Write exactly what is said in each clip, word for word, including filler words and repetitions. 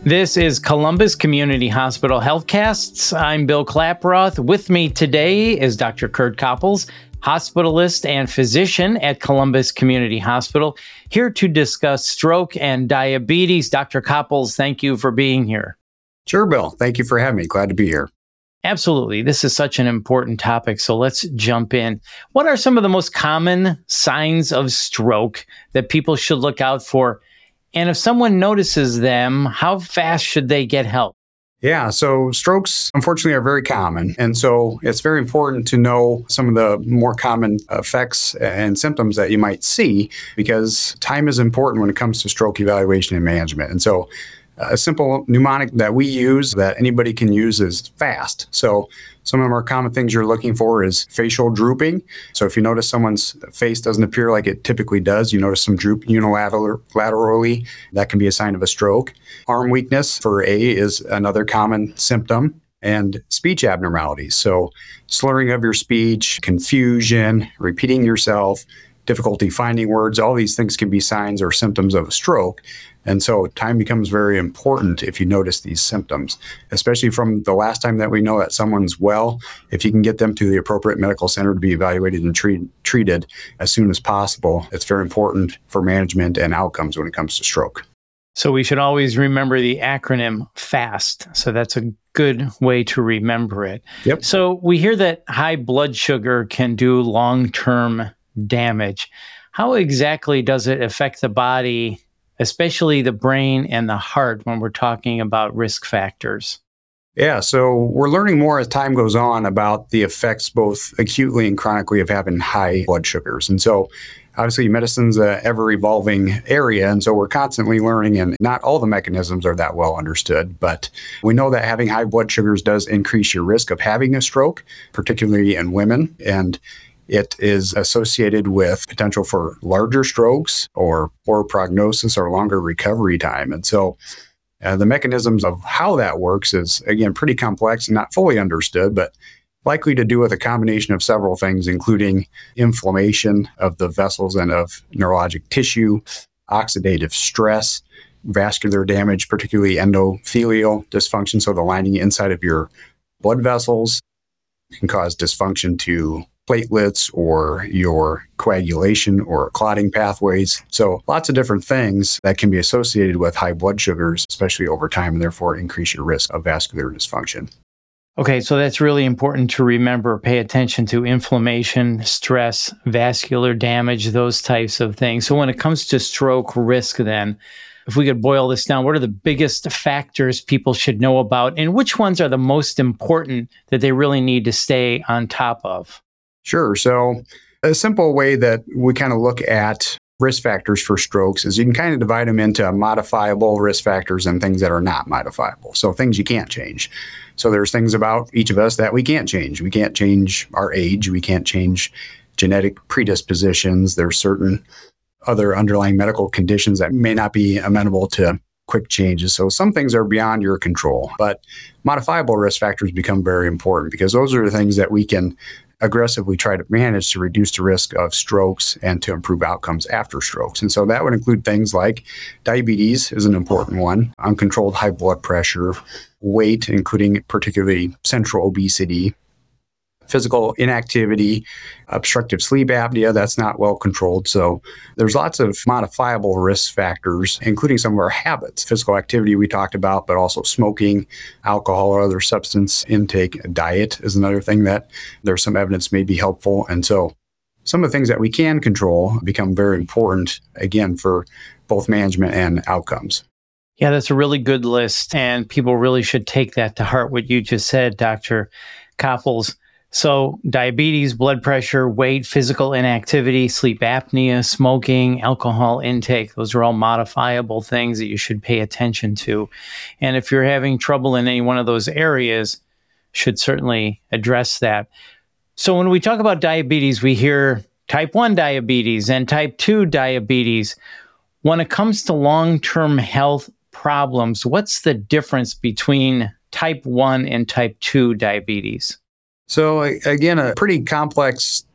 This is Columbus Community Hospital Healthcasts. I'm Bill Klaproth. With me today is Doctor Kurt Copples, hospitalist and physician at Columbus Community Hospital, here to discuss stroke and diabetes. Doctor Copples, thank you for being here. Sure, Bill. Thank you for having me. Glad to be here. Absolutely. This is such an important topic, so let's jump in. What are some of the most common signs of stroke that people should look out for? And if someone notices them, how fast should they get help? Yeah, so strokes, unfortunately, are very common. And so it's very important to know some of the more common effects and symptoms that you might see, because time is important when it comes to stroke evaluation and management. And so a simple mnemonic that we use that anybody can use is FAST. So some of the more common things you're looking for is facial drooping. So if you notice someone's face doesn't appear like it typically does, you notice some droop unilaterally, that can be a sign of a stroke. Arm weakness for A is another common symptom. And speech abnormalities. So slurring of your speech, confusion, repeating yourself, difficulty finding words, all these things can be signs or symptoms of a stroke. And so time becomes very important if you notice these symptoms, especially from the last time that we know that someone's well. If you can get them to the appropriate medical center to be evaluated and treat, treated as soon as possible, it's very important for management and outcomes when it comes to stroke. So we should always remember the acronym FAST. So that's a good way to remember it. Yep. So we hear that high blood sugar can do long-term damage. How exactly does it affect the body, especially the brain and the heart, when we're talking about risk factors? Yeah, so we're learning more as time goes on about the effects both acutely and chronically of having high blood sugars. And so obviously medicine's an ever-evolving area, and so we're constantly learning, and not all the mechanisms are that well understood. But we know that having high blood sugars does increase your risk of having a stroke, particularly in women. And it is associated with potential for larger strokes or poor prognosis or longer recovery time. And so uh, the mechanisms of how that works is, again, pretty complex and not fully understood, but likely to do with a combination of several things, including inflammation of the vessels and of neurologic tissue, oxidative stress, vascular damage, particularly endothelial dysfunction, so the lining inside of your blood vessels can cause dysfunction to platelets or your coagulation or clotting pathways. So lots of different things that can be associated with high blood sugars, especially over time, and therefore increase your risk of vascular dysfunction. Okay, so that's really important to remember. Pay attention to inflammation, stress, vascular damage, those types of things. So when it comes to stroke risk then, if we could boil this down, what are the biggest factors people should know about, and which ones are the most important that they really need to stay on top of? Sure. So a simple way that we kind of look at risk factors for strokes is you can kind of divide them into modifiable risk factors and things that are not modifiable. So things you can't change. So there's things about each of us that we can't change. We can't change our age. We can't change genetic predispositions. There's certain other underlying medical conditions that may not be amenable to quick changes. So some things are beyond your control, but modifiable risk factors become very important because those are the things that we can aggressively try to manage to reduce the risk of strokes and to improve outcomes after strokes. And so that would include things like diabetes is an important one, uncontrolled high blood pressure, weight, including particularly central obesity, physical inactivity, obstructive sleep apnea, that's not well controlled. So there's lots of modifiable risk factors, including some of our habits. Physical activity we talked about, but also smoking, alcohol, or other substance intake. Diet is another thing that there's some evidence may be helpful. And so some of the things that we can control become very important, again, for both management and outcomes. Yeah, that's a really good list, and people really should take that to heart, what you just said, Doctor Copples. So diabetes, blood pressure, weight, physical inactivity, sleep apnea, smoking, alcohol intake, those are all modifiable things that you should pay attention to. And if you're having trouble in any one of those areas, should certainly address that. So when we talk about diabetes, we hear type one diabetes and type two diabetes. When it comes to long-term health problems, what's the difference between type one and type two diabetes? So again, a pretty complex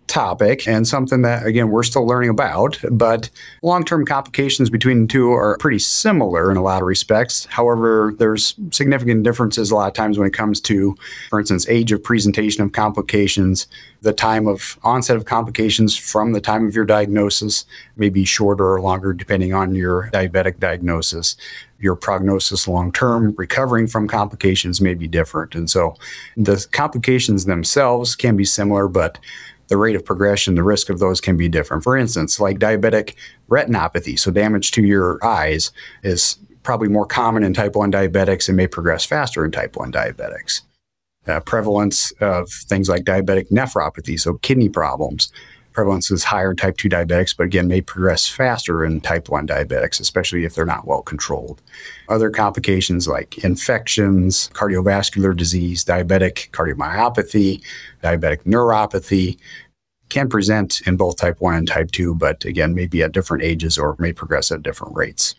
topic and something that, again, we're still learning about, but long-term complications between the two are pretty similar in a lot of respects. However, there's significant differences a lot of times when it comes to, for instance, age of presentation of complications, the time of onset of complications from the time of your diagnosis may be shorter or longer depending on your diabetic diagnosis. Your prognosis long-term, recovering from complications may be different. And so the complications themselves can be similar, but the rate of progression, the risk of those can be different. For instance, like diabetic retinopathy, so damage to your eyes, is probably more common in type one diabetics and may progress faster in type one diabetics. Uh, prevalence of things like diabetic nephropathy, so kidney problems, prevalence is higher in type two diabetics, but again, may progress faster in type one diabetics, especially if they're not well controlled. Other complications like infections, cardiovascular disease, diabetic cardiomyopathy, diabetic neuropathy can present in both type one and type two, but again, maybe at different ages or may progress at different rates.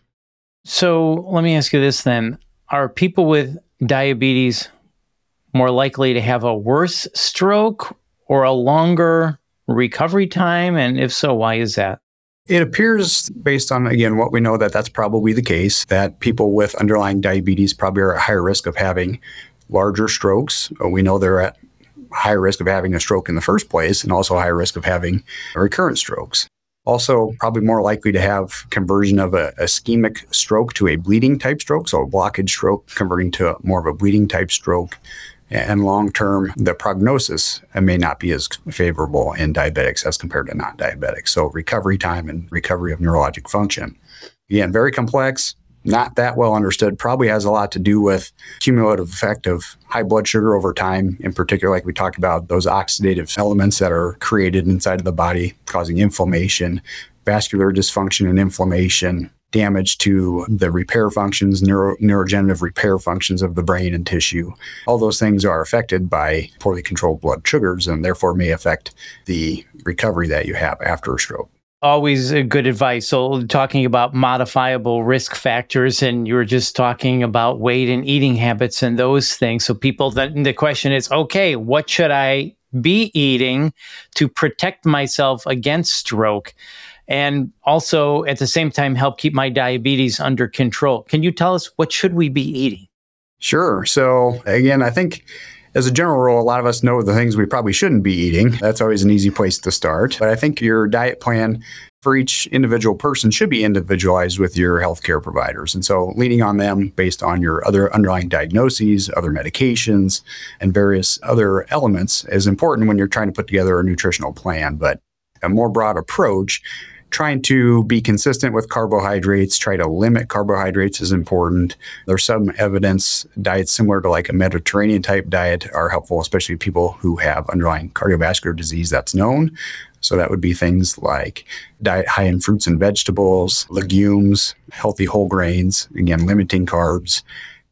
So let me ask you this then. Are people with diabetes more likely to have a worse stroke or a longer recovery time? And if so, why is that? It appears, based on, again, what we know, that that's probably the case, that people with underlying diabetes probably are at higher risk of having larger strokes. We know they're at higher risk of having a stroke in the first place and also higher risk of having recurrent strokes. Also, probably more likely to have conversion of a ischemic stroke to a bleeding type stroke, so a blockage stroke converting to more of a bleeding type stroke. And long-term, the prognosis may not be as favorable in diabetics as compared to non-diabetics. So recovery time and recovery of neurologic function. Again, very complex, not that well understood, probably has a lot to do with cumulative effect of high blood sugar over time. In particular, like we talked about, those oxidative elements that are created inside of the body causing inflammation, vascular dysfunction and inflammation, damage to the repair functions, neuro, neurodegenerative repair functions of the brain and tissue. All those things are affected by poorly controlled blood sugars and therefore may affect the recovery that you have after a stroke. Always a good advice. So talking about modifiable risk factors, and you were just talking about weight and eating habits and those things. So people, the, the question is, okay, what should I be eating to protect myself against stroke? And also, at the same time, help keep my diabetes under control. Can you tell us, what should we be eating? Sure. So again, I think as a general rule, a lot of us know the things we probably shouldn't be eating. That's always an easy place to start. But I think your diet plan for each individual person should be individualized with your healthcare providers. And so leaning on them based on your other underlying diagnoses, other medications, and various other elements is important when you're trying to put together a nutritional plan. But a more broad approach, trying to be consistent with carbohydrates, try to limit carbohydrates is important. There's some evidence diets similar to like a Mediterranean type diet are helpful, especially people who have underlying cardiovascular disease that's known. So that would be things like diet high in fruits and vegetables, legumes, healthy whole grains, again, limiting carbs,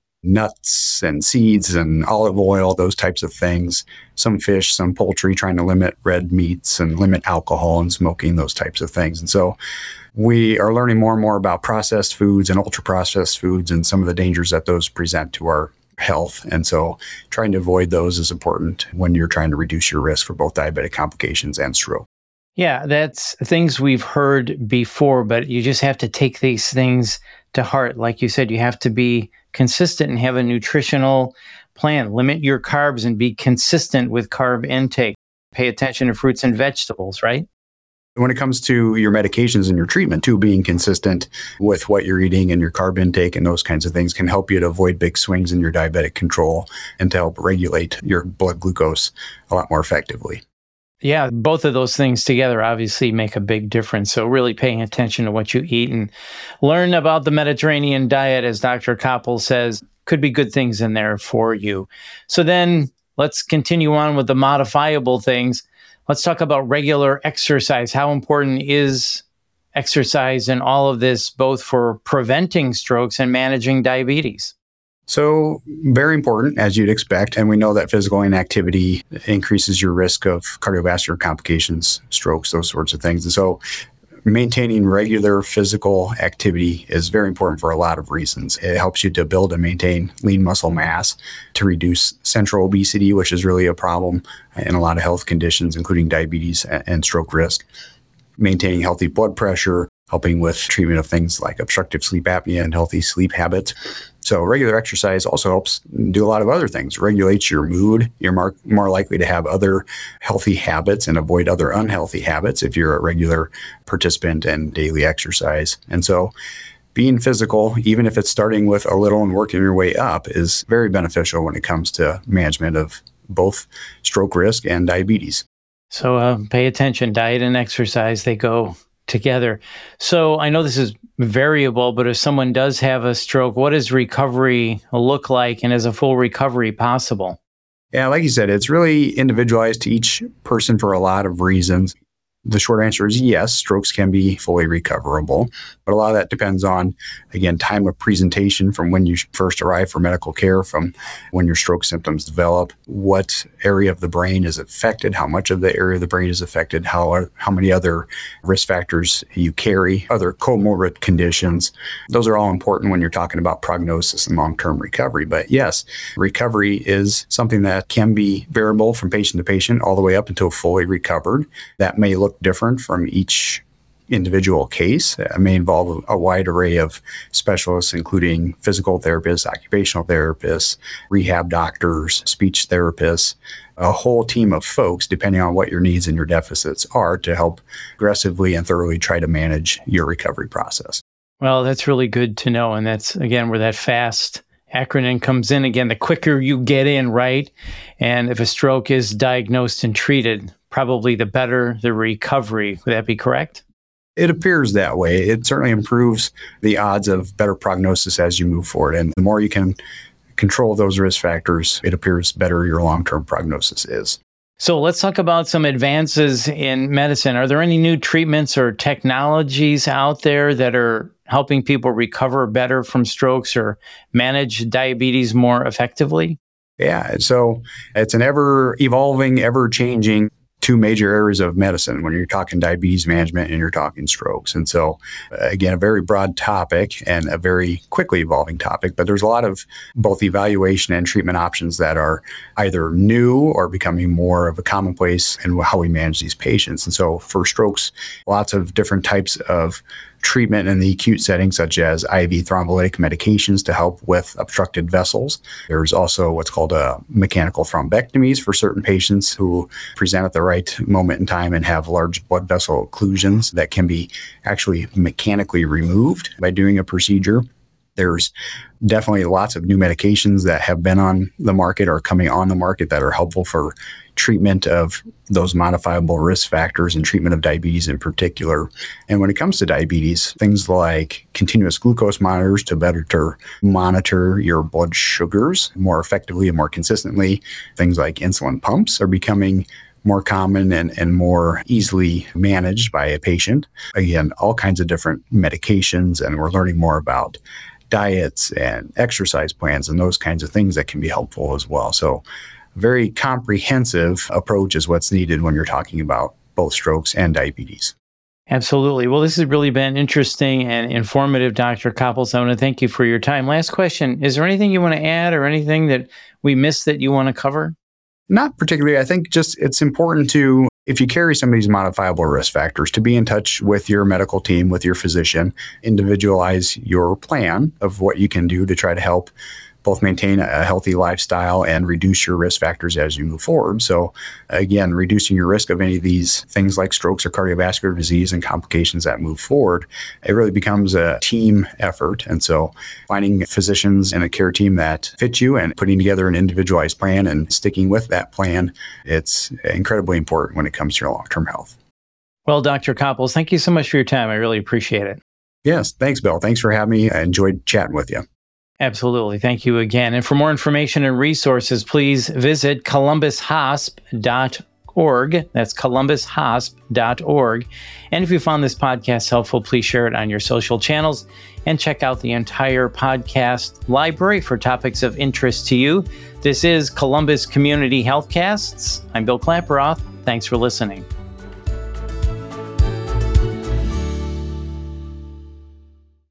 nuts and seeds and olive oil, those types of things. Some fish, some poultry, trying to limit red meats and limit alcohol and smoking, those types of things. And so we are learning more and more about processed foods and ultra-processed foods and some of the dangers that those present to our health. And so trying to avoid those is important when you're trying to reduce your risk for both diabetic complications and stroke. Yeah, that's things we've heard before, but you just have to take these things to heart. Like you said, you have to be consistent and have a nutritional plan. Limit your carbs and be consistent with carb intake. Pay attention to fruits and vegetables, right? When it comes to your medications and your treatment too, being consistent with what you're eating and your carb intake and those kinds of things can help you to avoid big swings in your diabetic control and to help regulate your blood glucose a lot more effectively. Yeah, both of those things together obviously make a big difference. So really paying attention to what you eat and learn about the Mediterranean diet, as Doctor Koppel says, could be good things in there for you. So then let's continue on with the modifiable things. Let's talk about regular exercise. How important is exercise in all of this, both for preventing strokes and managing diabetes? So very important, as you'd expect. And we know that physical inactivity increases your risk of cardiovascular complications, strokes, those sorts of things. And so Maintaining regular physical activity is very important for a lot of reasons. It helps you to build and maintain lean muscle mass, to reduce central obesity, which is really a problem in a lot of health conditions, including diabetes and stroke risk. Maintaining healthy blood pressure, helping with treatment of things like obstructive sleep apnea and healthy sleep habits. So regular exercise also helps do a lot of other things. Regulates your mood. You're more, more likely to have other healthy habits and avoid other unhealthy habits if you're a regular participant in daily exercise. And so being physical, even if it's starting with a little and working your way up, is very beneficial when it comes to management of both stroke risk and diabetes. So uh, pay attention. Diet and exercise, they go together. So I know this is variable, but if someone does have a stroke, what does recovery look like, and is a full recovery possible? Yeah, like you said, it's really individualized to each person for a lot of reasons. The short answer is yes, strokes can be fully recoverable, but a lot of that depends on, again, time of presentation from when you first arrive for medical care, from when your stroke symptoms develop, what area of the brain is affected, how much of the area of the brain is affected, how how many other risk factors you carry, other comorbid conditions. Those are all important when you're talking about prognosis and long-term recovery. But yes, recovery is something that can be variable from patient to patient all the way up until fully recovered. That may look different from each individual case. It may involve a wide array of specialists, including physical therapists, occupational therapists, rehab doctors, speech therapists, a whole team of folks, depending on what your needs and your deficits are, to help aggressively and thoroughly try to manage your recovery process. Well, that's really good to know. And that's, again, where that FAST acronym comes in. Again, the quicker you get in, right? And if a stroke is diagnosed and treated, probably the better the recovery. Would that be correct? It appears that way. It certainly improves the odds of better prognosis as you move forward. And the more you can control those risk factors, it appears better your long-term prognosis is. So let's talk about some advances in medicine. Are there any new treatments or technologies out there that are helping people recover better from strokes or manage diabetes more effectively? Yeah, so it's an ever-evolving, ever-changing two major areas of medicine when you're talking diabetes management and you're talking strokes. And so, again, a very broad topic and a very quickly evolving topic, but there's a lot of both evaluation and treatment options that are either new or becoming more of a commonplace in how we manage these patients. And so for strokes, lots of different types of treatment in the acute setting, such as I V thrombolytic medications to help with obstructed vessels. There's also what's called a mechanical thrombectomies for certain patients who present at the right moment in time and have large blood vessel occlusions that can be actually mechanically removed by doing a procedure. There's definitely lots of new medications that have been on the market or coming on the market that are helpful for treatment of those modifiable risk factors and treatment of diabetes in particular. And when it comes to diabetes, things like continuous glucose monitors to better monitor your blood sugars more effectively and more consistently, things like insulin pumps are becoming more common and, and more easily managed by a patient. Again, all kinds of different medications, and we're learning more about diets and exercise plans and those kinds of things that can be helpful as well. So very comprehensive approach is what's needed when you're talking about both strokes and diabetes. Absolutely. Well, this has really been interesting and informative, Doctor Copples. I want to thank you for your time. Last question. Is there anything you want to add or anything that we missed that you want to cover? Not particularly. I think just it's important to, if you carry some of these modifiable risk factors, to be in touch with your medical team, with your physician, individualize your plan of what you can do to try to help both maintain a healthy lifestyle and reduce your risk factors as you move forward. So again, reducing your risk of any of these things like strokes or cardiovascular disease and complications that move forward, it really becomes a team effort. And so finding physicians and a care team that fit you and putting together an individualized plan and sticking with that plan, it's incredibly important when it comes to your long-term health. Well, Doctor Copples, thank you so much for your time. I really appreciate it. Yes, thanks, Bill. Thanks for having me. I enjoyed chatting with you. Absolutely. Thank you again. And for more information and resources, please visit columbus hosp dot org. That's columbus hosp dot org. And if you found this podcast helpful, please share it on your social channels and check out the entire podcast library for topics of interest to you. This is Columbus Community Healthcasts. I'm Bill Klaproth. Thanks for listening.